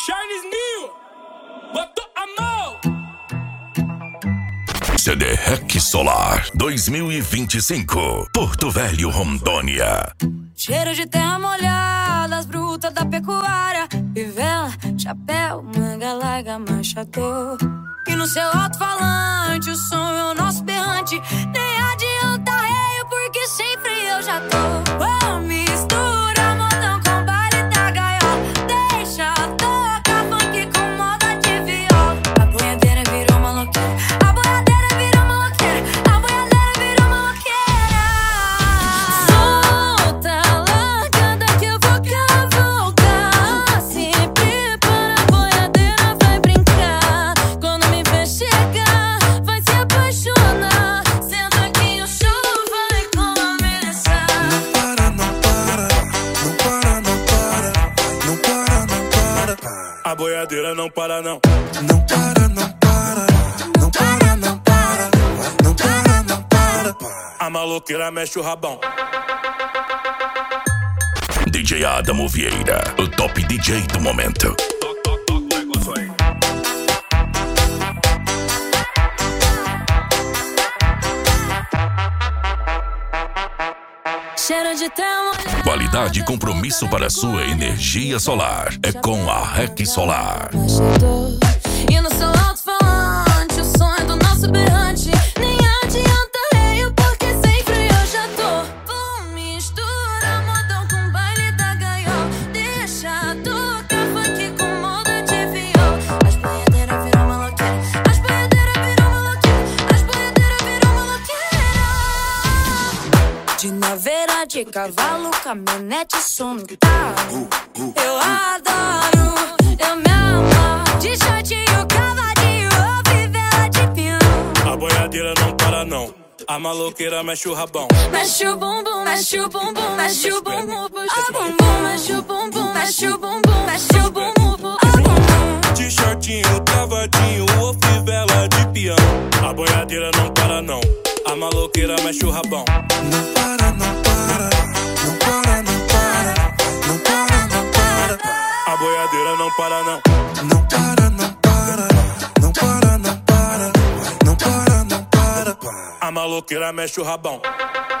Charles Mil, botou a mão. CD REC Solar 2025, Porto Velho, Rondônia. Cheiro de terra molhada, as brutas da pecuária, fivela, chapéu, manga larga, machador. E no seu alto-falante o som é o nosso berrante. Nem adianta reio, porque sem freio eu já tô. Oh, mistura modão com baile da gaiola. Deixa tocar funk com moda de viola. A boiadeira virou maloqueira, a boiadeira virou maloqueira, a boiadeira virou maloqueira. Solta, largada que eu vou cavalgar. Se prepara, a boiadeira vai brincar. Quando me ver chegar, vai se apaixonar. Senta que o show vai começar. Não para, não para, não para, não para, não para, não para. A boiadeira não para não. Não para, não para, não para, não para, não para, não para. A maloqueira mexe o rabão. DJ Adamo Vieira, o top DJ do momento. Cheiro de terra molhada. Qualidade e compromisso para sua energia solar é com a REC Solar. E no seu alto-falante o som é do nosso berrante. Nem adianta reio, porque sem freio eu já tô. Pum, mistura modão com baile da gaiola. Deixa tocar funk com moda de viola. As boiadeiras viram maloqueira, as boiadeiras viram maloqueira, as boiadeiras viram maloqueira. De naveira, de cavalo, caminhonete, som no carro. Eu adoro, eu me amo. De shortinho, cavadinho, ou fivela de piano. A boiadeira não para não. A maloqueira mexe o rabão. Mexe o bumbum, mexe o bumbum, mexe o bumbum, puxa o bumbum. Mexe o bumbum, mexe o bumbum, mexe o bumbum, puxa o bumbum. De shortinho, cavadinho ou fivela de piano. A boiadeira não para não. A maloqueira mexe o rabão. Não para, não para, não para, não para, não para, não para. A boiadeira não para não. Não para, não para, não para, não para, não para, não para. A maloqueira mexe o rabão.